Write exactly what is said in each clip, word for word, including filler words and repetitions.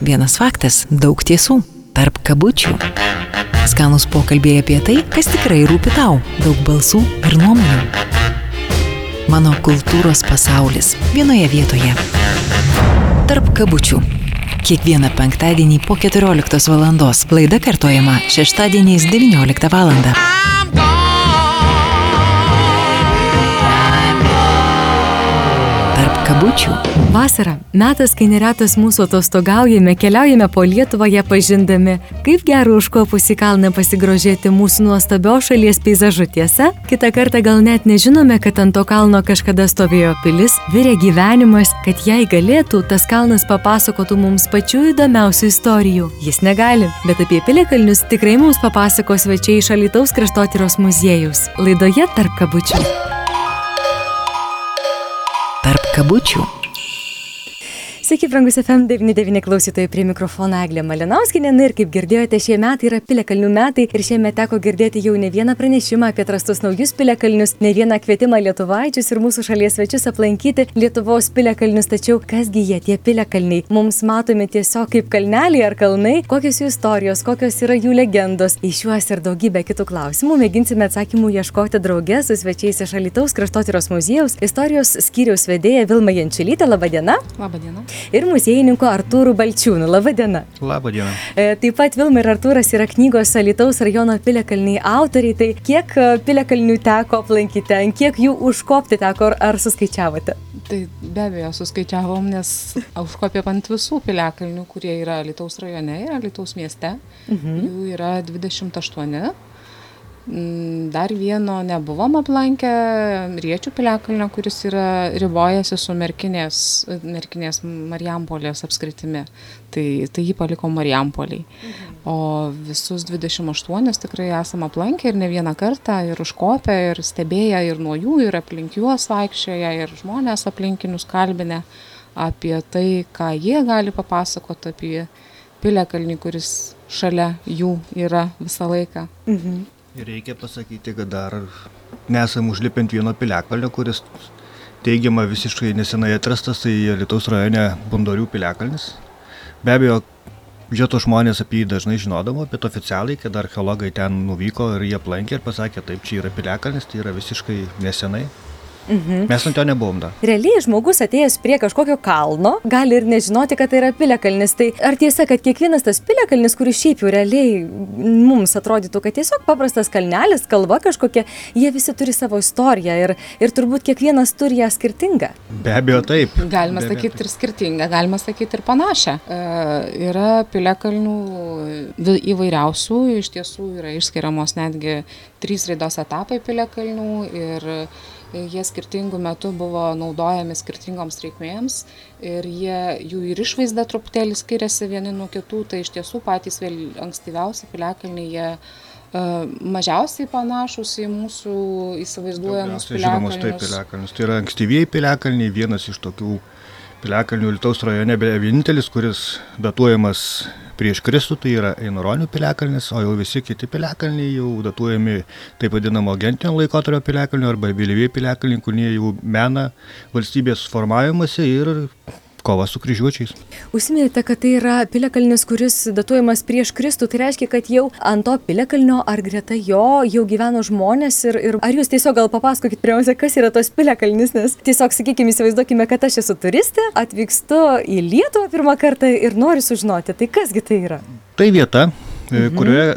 Vienas faktas, daug tiesų, tarp kabučių. Skanūs pokalbiai apie tai, kas tikrai rūpi tau, daug balsų ir nuomonių. Mano kultūros pasaulis vienoje vietoje. Tarp kabučių. Kiekvieną penktadienį po keturioliktos valandos. Laida kartojama šeštadieniais devynioliktą valandą. Tarp kabučių. Vasara. Metas, kai neretas mūsų atostogaujame, keliaujame po Lietuvą ją pažindami. Kaip gera užkopus į kalną pasigrožėti mūsų nuostabios šalies peizažu, tiesa? Kitą kartą gal net nežinome, kad ant to kalno kažkada stovėjo pilis, virė gyvenimas, kad jei galėtų, tas kalnas papasakotų mums pačių įdomiausių istorijų. Jis negali, bet apie piliakalnius tikrai mums papasakos svečiai iš Alytaus kraštotyros muziejaus. Laidoje Tarp kabučių. Tarp kabučių. Sveiki, brangus F M devyni devyni klausytojai, prie mikrofono Eglė Malinauskienė. Ir kaip girdėjote, šie metai yra piliakalnių metai ir šiemet teko girdėti jau ne vieną pranešimą apie atrastus naujus piliakalnius, ne vieną kvietimą lietuvaičius ir mūsų šalies svečius aplankyti Lietuvos piliakalnius. Tačiau kasgi jie tie piliakalniai? Mums matomi tiesiog kaip kalneliai ar kalnai, kokios jų istorijos, kokios yra jų legendos. Į šiuos ir daugybę kitų klausimų mėginsime atsakymų ieškoti drauge su svečiais iš Alytaus kraštotyros muziejaus, istorijos skyriaus vedėja Vilma Jančiulytė. Labą dieną. Labą dieną. Ir muziejininku Artūru Balčiūnu. Labą dieną. Labą dieną. E, taip pat Vilma ir Artūras yra knygos Alytaus rajono piliakalniai autoriai. Tai kiek piliakalnių teko aplankyti, kiek jų užkopti teko, ar, ar suskaičiavote? Tai be abejo suskaičiavom, nes užkopėm ant visų piliakalnių, kurie yra Alytaus rajone ir Alytaus mieste. Mhm. Jų yra dvidešimt aštuoni. Dar vieno nebuvom aplankę, Riečių piliakalnio, kuris yra ribojasi su Merkinės, Merkinės Marijampolės apskritimi. Tai, tai jį palikom Marijampoliai. Mhm. O visus dvidešimt aštuonis tikrai esam aplankę ir ne vieną kartą, ir užkopę, ir stebėję, ir nuo jų, ir aplink juos vaikščioję, ir žmonės aplinkinius kalbinę apie tai, ką jie gali papasakoti apie piliakalnį, kuris šalia jų yra visą laiką. Mhm. Ir reikia pasakyti, kad dar nesam užlipint vieno piliakalnio, kuris teigiama visiškai nesenai atrastas, tai Alytaus rajone Bundorių piliakalnis. Be abejo, vietos žmonės apie jį dažnai žinodavo, bet oficialiai, kad archeologai ten nuvyko ir jie aplankė ir pasakė, taip, čia yra piliakalnis, tai yra visiškai nesenai. Mhm. Mes ant jo nebuvom dar. Realiai žmogus atėjęs prie kažkokio kalno gali ir nežinoti, kad tai yra piliakalnis. Tai ar tiesa, kad kiekvienas tas piliakalnis, kuris šiaip jau realiai mums atrodytų, kad tiesiog paprastas kalnelis, kalva kažkokia, jie visi turi savo istoriją ir, ir turbūt kiekvienas turi ją skirtingą? Be abejo, taip. Galima sakyti ir skirtingą, galima sakyti ir panašią. E, yra piliakalnių įvairiausių, iš tiesų yra išskiriamos netgi trys raidos etapai piliakalnių ir jie skirtingų metų buvo naudojami skirtingoms reikmėms ir jie, jų ir išvaizda truputėlį skiriasi vieni nuo kitų, tai iš tiesų patys vėl ankstyviausi piliakalniai, jie uh, mažiausiai panašus į mūsų įsivaizduojamus piliakalnius. Taip, piliakalnius. Tai yra ankstyvieji piliakalniai, vienas iš tokių piliakalnių Alytaus rajone, beje vienintelis, kuris datuojamas prieš Kristų, tai yra Einuronių piliakalnis, o jau visi kiti piliakalniai jau datuojami taip vadinamo gentinio laikotarpio piliakalnių arba vėlyvieji piliakalniai, kurie jau mena valstybės formavimąsi ir kova su kryžiuočiais. Užsiminėte, kad tai yra piliakalnis, kuris datuojamas prieš Kristų, tai reiškia, kad jau ant to piliakalnio ar greta jo jau gyveno žmonės ir, ir ar jūs tiesiog gal papasakokit pirmiausia, kas yra tos piliakalnis, nes tiesiog, sakykime, įsivaizduokime, kad aš esu turistė, atvykstu į Lietuvą pirmą kartą ir noriu sužinoti, tai kasgi tai yra? Tai vieta, mhm. kurioje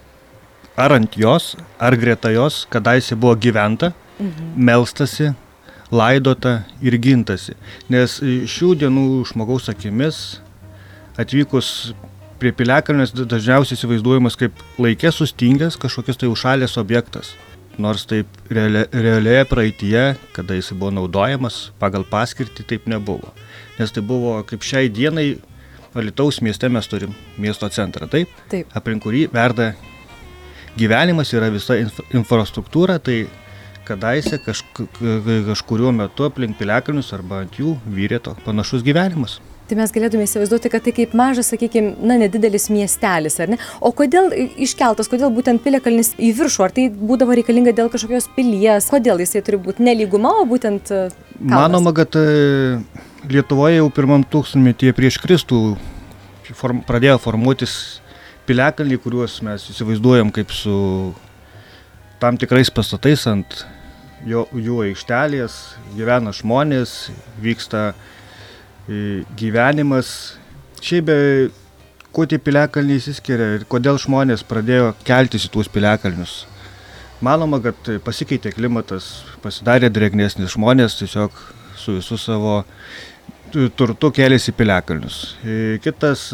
ar ant jos, ar greta jos kadaise buvo gyventa, mhm. melstasi, laidota ir gintasi. Nes šių dienų žmogaus akimis atvykus prie piliakalnės dažniausiai įsivaizduojamas kaip laike sustingęs kažkokios tai užšalęs objektas. Nors taip realia, realioje praeityje, kada jis buvo naudojamas pagal paskirtį, taip nebuvo. Nes tai buvo kaip šiai dienai Alytaus mieste mes turim miesto centrą, taip? Taip. Aplink kurį verda gyvenimas, yra visa inf- infrastruktūra, tai kadaise kažk- kažkuriuo metu aplink piliakalnius arba ant jų vyrė toks panašus gyvenimas. Tai mes galėtume įsivaizduoti, kad tai kaip mažas, sakykime, na, nedidelis miestelis, ar ne? O kodėl iškeltas, kodėl būtent piliakalnis į viršų? Ar tai būdavo reikalinga dėl kažkokios pilies? Kodėl jisai turi būti ne lyguma, o būtent kalnas? Manoma, kad Lietuvoje jau pirmam tūkstantmetyje prieš Kristų form, pradėjo formuotis piliakalniai, kuriuos mes įsivaizduojam kaip su tam tikrais pastatais ant jo, jų aikštelės, gyvena žmonės, vyksta gyvenimas. Šiaip be, kuo tie piliakalniai įsiskiria ir kodėl žmonės pradėjo keltis į tuos piliakalnius. Manoma, kad pasikeitė klimatas, pasidarė drėgnesnis, žmonės tiesiog su visu savo turtu kėlėsi į piliakalnius. Kitas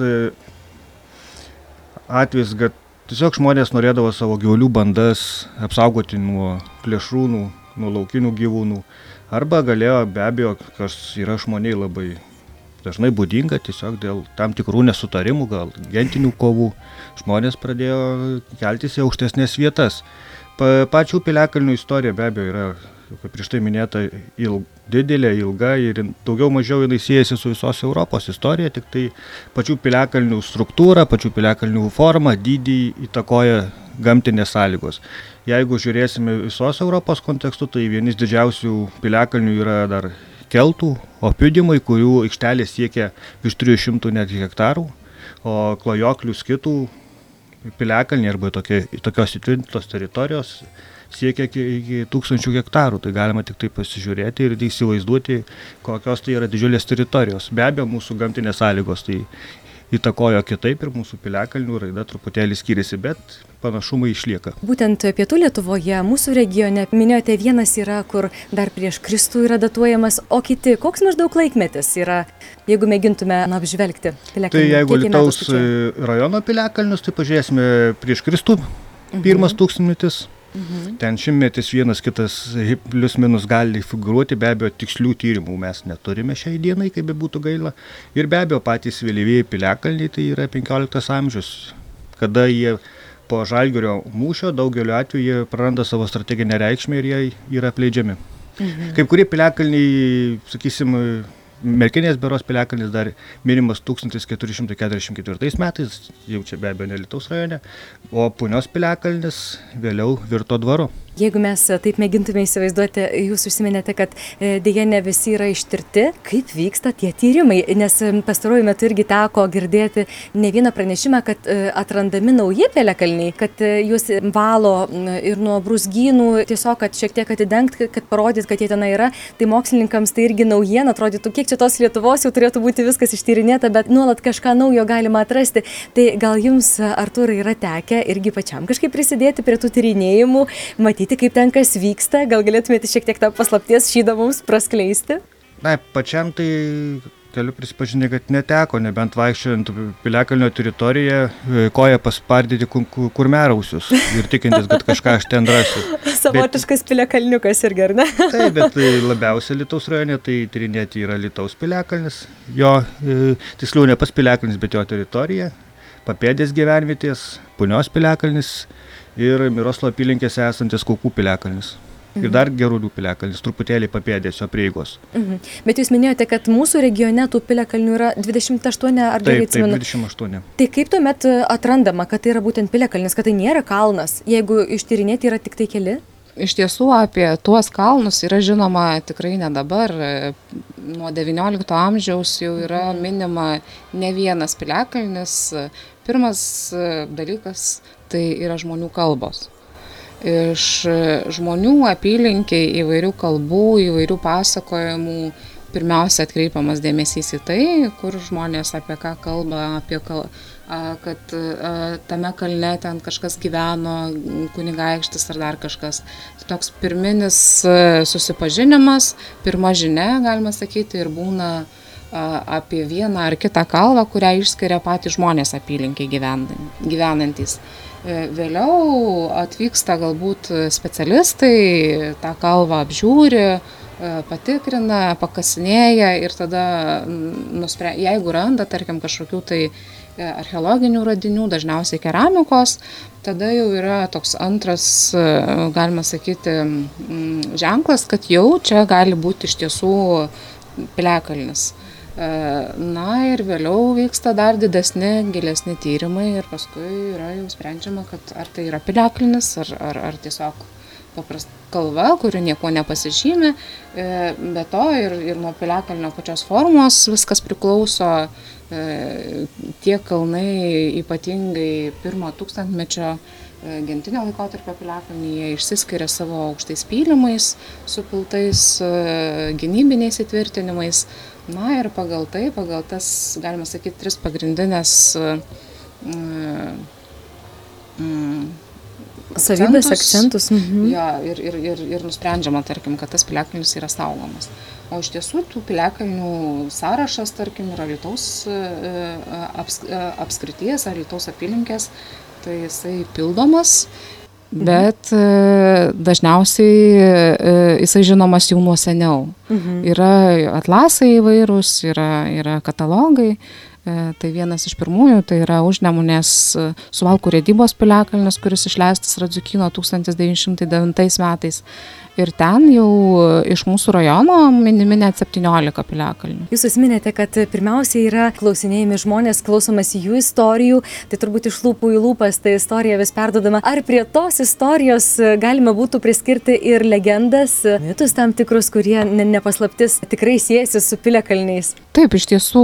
atvejis, kad tiesiog žmonės norėdavo savo gyvulių bandas apsaugoti nuo plėšrūnų, nuo laukinių gyvūnų, arba galėjo be abejo, kas yra žmoniai labai dažnai būdinga, tiesiog dėl tam tikrų nesutarimų, gal gentinių kovų, žmonės pradėjo keltis į aukštesnės vietas. Pa, pačių piliakalnių istorija be abejo yra, kaip prieš tai minėta, il, didelė, ilga ir daugiau mažiau jinai siejasi su visos Europos istorija, tik tai pačių piliakalnių struktūrą, pačių piliakalnių formą, dydį įtakoja gamtinės sąlygos. Jeigu žiūrėsime visos Europos kontekstu, tai vienis didžiausių piliakalnių yra dar keltų, opiudimai, kurių aikštelės siekia virš trijų šimtų net hektarų, o klajoklių skitų piliakalniai arba tokie, tokios įtvirtintos teritorijos siekia iki, iki tūkstančių hektarų. Tai galima tik tai pasižiūrėti ir įsivaizduoti, kokios tai yra didžiulės teritorijos. Be abejo, mūsų gamtinės sąlygos tai įtakojo kitaip ir mūsų piliakalnių raida truputėlį skiriasi, bet panašumai išlieka. Būtent pietų Lietuvoje, mūsų regione, minėjote, vienas yra, kur dar prieš Kristų yra datuojamas, o kiti, koks maždaug laikmetis yra, jeigu mėgintume na, apžvelgti piliakalnių? Tai jeigu Alytaus rajono piliakalnius, tai pažiūrėsime prieš Kristų, pirmas mhm. tūkstantmetis. Mhm. Ten šimtmetis vienas kitas plius minus gali figūruoti, be abejo tikslių tyrimų mes neturime šiai dienai, kaip be būtų gaila. Ir be abejo patys vėlyvieji piliakalniai tai yra penkioliktas amžius, kada jie po Žalgirio mūšio daugeliu atveju jie praranda savo strateginę reikšmę ir jie yra apleidžiami. Mhm. Kaip kurie piliakalniai, sakysim, Merkinės beros piliakalnis dar minimas tūkstantis keturi šimtai keturiasdešimt ketvirtais metais, jau čia be abejo ne Alytaus rajone, o Punios piliakalnis vėliau virto dvaru. Jeigu mes taip mėgintume įsivaizduoti, jūs užsiminėte, kad dėja ne visi yra ištirti, kaip vyksta tie tyrimai, nes pastaruoju metu irgi teko girdėti ne vieną pranešimą, kad atrandami nauji piliakalniai, kad jūs valo ir nuo brūzgynų, tiesiog, kad šiek tiek atidengt, kad parodyt, kad jie tenai yra, tai mokslininkams tai irgi naujiena, atrodytų, kiek čia tos Lietuvos jau turėtų būti viskas ištyrinėta, bet nuolat kažką naujo galima atrasti. Tai gal jums, Artūrai, yra tekę irgi pačiam kažkaip prisidėti prie tų tyrinėjimų, matyti, kaip ten kas vyksta, gal galėtumėte šiek tiek tą paslapties šydą mums praskleisti? Na, pačiam tai galiu prisipažinti, kad neteko, nebent vaikščiojant piliakalnio teritoriją, koją paspardyti kurmiarausius ir tikintis, kad kažką aš ten rasiu. Savotiškas bet, piliakalniukas irgi, ar ne? Taip, bet labiausia Alytaus rajone tai tyrinėti yra Alytaus piliakalnis, jo, tiksliau ne pas piliakalnis, bet jo teritorija, Papėdės gyvenvietės, Punios piliakalnis ir Miroslavo apylinkėse esantis Kaukų piliakalnis. Ir dar Gerulių piliakalnis, truputėlį Papėdės jo prieigos. Mhm. Bet jūs minėjote, kad mūsų regione tų piliakalnių yra dvidešimt aštuoni, ar gerai atsimenu? Taip, dvidešimt aštuoni. Tai kaip tuomet atrandama, kad tai yra būtent piliakalnis, kad tai nėra kalnas, jeigu ištyrinėti yra tik tai keli? Iš tiesų apie tuos kalnus yra žinoma tikrai ne dabar. Nuo devyniolikto amžiaus jau yra minima ne vienas piliakalnis. Pirmas dalykas tai yra žmonių kalbos. Iš žmonių apylinkiai įvairių kalbų, įvairių pasakojimų pirmiausia atkreipiamas dėmesys į tai, kur žmonės apie ką kalba, apie kal... kad tame kalne ten kažkas gyveno, kunigaikštis ar dar kažkas. Tai toks pirminis susipažinimas, pirma žinia, galima sakyti, ir būna apie vieną ar kitą kalvą, kurią išskiria patys žmonės apylinkiai gyvenantys. Vėliau atvyksta galbūt specialistai, tą kalvą apžiūri, patikrina, pakasinėja ir tada, nuspre... jeigu randa, tarkim, kažkokių tai archeologinių radinių, dažniausiai keramikos, tada jau yra toks antras, galima sakyti, ženklas, kad jau čia gali būti iš tiesų piliakalnis. Na ir vėliau vyksta dar didesni, gilesni tyrimai ir paskui yra jau sprendžiama, kad ar tai yra piliakalnis, ar, ar, ar tiesiog paprasta kalva, kuri nieko nepasižymė, be to ir, ir nuo piliakalnio pačios formos viskas priklauso, tie kalnai ypatingai pirmo tūkstantmečio gentinio laikotarpio piliakalnyje išsiskiria savo aukštais pylimais, supiltais gynybiniais įtvirtinimais. Na ir pagal tai, pagal tas, galima sakyti, tris pagrindinės mm, mm, savybės, akcentus. Mhm. Ja, ir, ir, ir, ir nusprendžiama, tarkim, kad tas piliakalnis yra saugomas. O iš tiesų tų piliakalnių sąrašas, tarkim, yra Alytaus aps, apskrities, Alytaus apylinkės, tai jisai pildomas, bet dažniausiai jisai žinomas jau nuo seniau. Mhm. Yra atlasai įvairūs, yra, yra katalogai. Tai vienas iš pirmųjų, tai yra Užnemunės Suvalkų Rėdybos piliakalnis, kuris išleistas Radziukyno tūkstantis devyni šimtai devintais metais. Ir ten jau iš mūsų rajono minimi net septyniolika piliakalnių. Jūs užsiminėte, kad pirmiausiai yra klausinėjami žmonės, klausomas jų istorijų, tai turbūt iš lūpų į lūpas ta istorija vis perdodama. Ar prie tos istorijos galima būtų priskirti ir legendas, mitus tam tikrus, kurie ne, nepaslaptis tikrai siejasi su piliakalniais? Taip, iš tiesų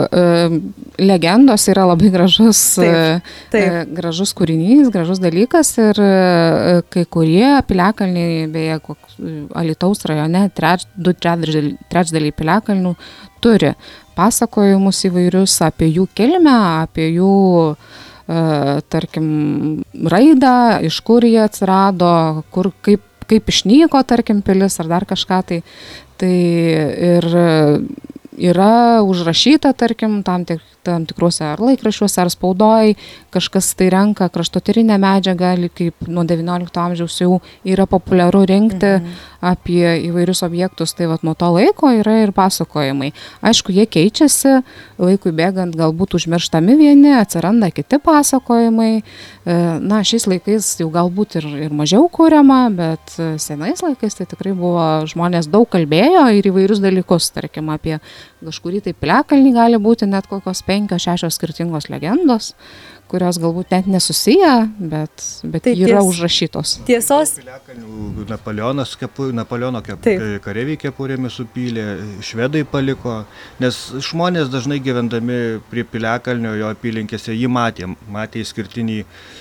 legendos yra labai gražus, taip, taip. gražus kūrinys, gražus dalykas ir kai kurie piliakalniai, beje, Alytaus rajone treč, du trečdaliai piliakalnių turi pasakojimus įvairius apie jų kilmę, apie jų, e, tarkim, raidą, iš kur jie atsirado, kur, kaip, kaip išnyko, tarkim, pilis ar dar kažką. Tai, tai ir yra užrašyta, tarkim, tam, tik, tam tikruose ar laikraščiuose, ar spaudoj, kažkas tai renka kraštotyrinę medžiagą, kaip nuo devyniolikto amžiaus jau yra populiaru rinkti mhm. apie įvairius objektus, tai vat nuo to laiko yra ir pasakojimai. Aišku, jie keičiasi, laikui bėgant galbūt užmirštami vieni, atsiranda kiti pasakojimai. Na, šiais laikais jau galbūt ir, ir mažiau kuriama, bet senais laikais tai tikrai buvo, žmonės daug kalbėjo ir įvairius dalykus, tarkim, apie kažkurį tai piliakalnį gali būti net kokios penkios, šešios skirtingos legendos, kurios galbūt net nesusiję, bet, bet tai yra ties, užrašytos. Tiesos. Piliakalnių Napoleonas, kepu, Napoleono kepu, kareiviai kepurėmis supylė, švedai paliko, nes žmonės dažnai gyvendami prie piliakalnio jo apylinkėse jį matė, matė išskirtinį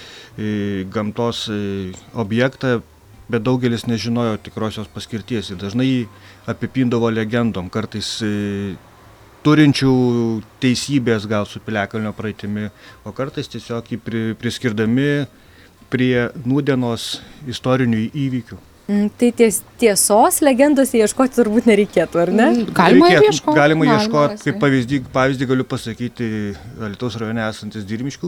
gamtos objektą, bet daugelis nežinojo tikrosios paskirties ir dažnai jį apipindavo legendom, kartais turinčių teisybės gal su piliakalnio praeitimi, o kartais tiesiog jį pri, priskirdami prie nūdienos istorinių įvykių. Mm, tai ties, tiesos legendose ieškoti turbūt nereikėtų, ar ne? Galima ieškoti. Galima ieškoti, kaip pavyzdį, pavyzdį galiu pasakyti, Alytaus rajone esantis Dirmiškių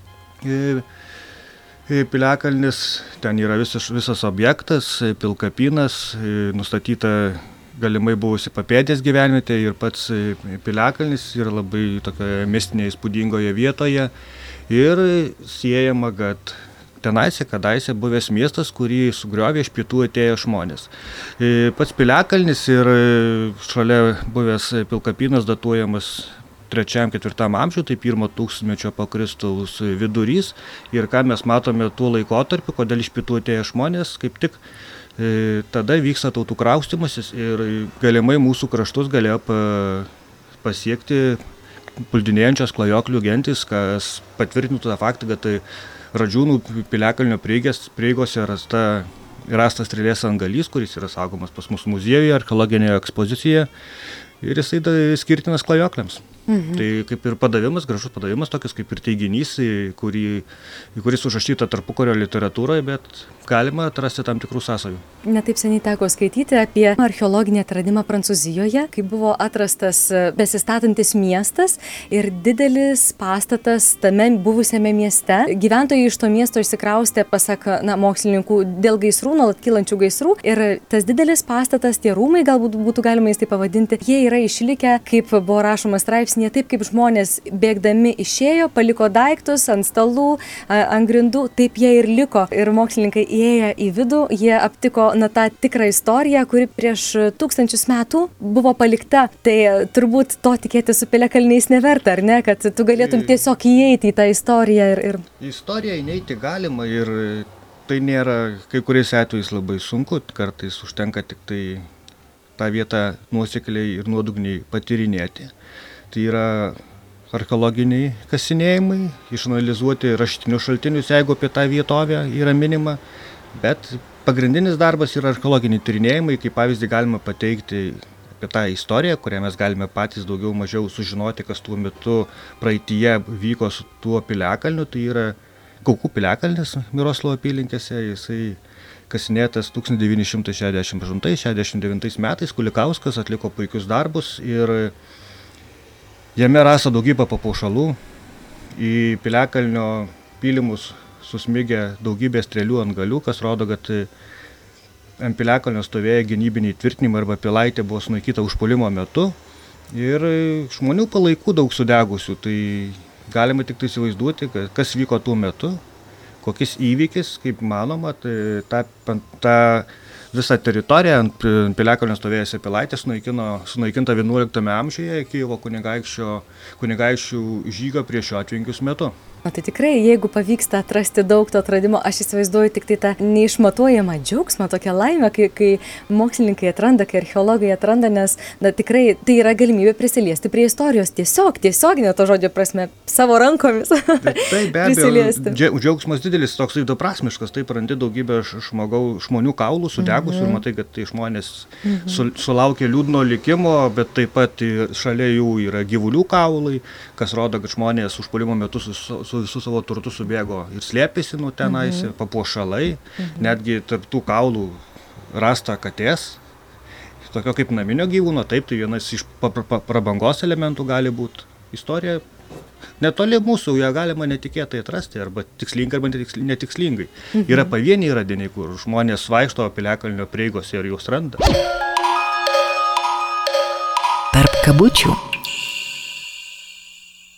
piliakalnis, ten yra visas, visas objektas, pilkapinas, nustatyta galimai buvusi papėdės gyvenvietė ir pats piliakalnis yra labai tokioje mistinėje įspūdingoje vietoje ir siejama, kad tenaise kadaise buvęs miestas, kurį sugriovė iš pietų atėję žmonės. Pats piliakalnis ir šalia buvęs pilkapinas datuojamas trečiam, ketvirtam amžiui, tai pirmo tūkstantmečio po Kristaus vidurys. Ir ką mes matome tuo laikotarpiu, kodėl iš pietų atėję žmonės, kaip tik e, tada vyksta tautų kraustymasis ir galimai mūsų kraštus galėjo pa, pasiekti puldinėjančios klajoklių gentys, kas patvirtintų tą faktą, kad tai Radžiūnų piliakalnio prieigose rasta, rastas strėlės angalys, kuris yra saugomas pas mus muziejuje, archeologinėje ekspozicijoje ir jisai da, skirtinas klajokliams. Mhm. Tai kaip ir padavimas, gražus padavimas, tokias kaip ir teiginys, į kurį, į kuris užrašyta tarpukario literatūroje, bet galima atrasti tam tikrų sąsajų. Netaip seniai teko skaityti apie archeologinį atradimą Prancūzijoje, kai buvo atrastas besistatantis miestas ir didelis pastatas tame buvusiame mieste. Gyventojai iš to miesto išsikraustė, pasak na, mokslininkų, dėl gaisrų, nuolat kylančių gaisrų. Ir tas didelis pastatas, tie rūmai, galbūt būtų galima jais tai pavadinti, jie yra išlikę, kaip buvo rašoma straipsnėje, taip kaip žmonės bėgdami išėjo, paliko daiktus ant stalų, ant grindų, taip jie ir liko. Ir mokslininkai įėję į vidų, jie aptiko na, tą tikrą istoriją, kuri prieš tūkstančius metų buvo palikta. Tai turbūt to tikėti su piliakalniais neverta, ar ne? Kad tu galėtum tiesiog įeiti į tą istoriją. Ir, ir... Istoriją įeiti galima ir tai nėra, kai kuriais atvejais labai sunku, kartais užtenka tik tai tą vietą nuosekliai ir nuodugniai patyrinėti. Tai yra archeologiniai kasinėjimai, išanalizuoti rašytinius šaltinius, jeigu apie tą vietovę yra minima, bet pagrindinis darbas yra archeologiniai tyrinėjimai, kaip pavyzdį galima pateikti apie tą istoriją, kurią mes galime patys daugiau mažiau sužinoti, kas tuo metu praeityje vyko su tuo piliakalniu, tai yra Kaukų piliakalnis Miroslovo apylinkėse, jisai kasinėtas tūkstantis devyni šimtai šešiasdešimt aštuntais šešiasdešimt devintais metais, Kulikauskas atliko puikius darbus ir jame rasta daugybę papuošalų, į piliakalnio pylimus susmigę daugybė strėlių ant galių, kas rodo, kad ant piliakalnio stovėjo gynybiniai tvirtinimai arba pilaitė buvo sunaikyta užpuolimo metu ir žmonių palaikų daug sudegusių, tai galima tik tai įsivaizduoti, kas vyko tuo metu, kokis įvykis, kaip manoma, tai ta, ta visa teritorija ant piliakalnio stovėjusi pilaitė sunaikinta vienuoliktame amžiuje Kijevo kunigaikščių žygio prieš Jotvingius metu. O tai tikrai, jeigu pavyksta atrasti daug to atradimo, aš įsivaizduoju tik tai tą neišmatuojamą džiaugsmą, tokią laimę, kai, kai mokslininkai atranda, kai archeologai atranda, nes na, tikrai tai yra galimybė prisiliesti prie istorijos tiesiog, tiesioginė to žodžio prasme, savo rankomis. Tai be abejo, džiaugsmas didelis, toks įdoprasmiškas, taip randi daugybę žmogau, žmonių kaulų sudegusių mm-hmm. ir matai, kad tai žmonės mm-hmm. su, sulaukė liūdno likimo, bet taip pat šalia jų yra gyvulių kaulai, kas rodo, kad žmonės užpuolimo metu su, su su visų savo turtų subėgo ir slėpėsi nuo tenais, mhm. papuošalai, mhm. netgi tarp tų kaulų rasta katės, tokio kaip naminio gyvūno, taip, tai vienas iš prabangos elementų gali būti. Istorija netoli mūsų, ją galima netikėtai atrasti, arba tikslingai, arba netikslingai. Mhm. Yra pavieniai radiniai, kur žmonės vaikšto piliakalnio prieigose ir juos randa. Tarp kabučių.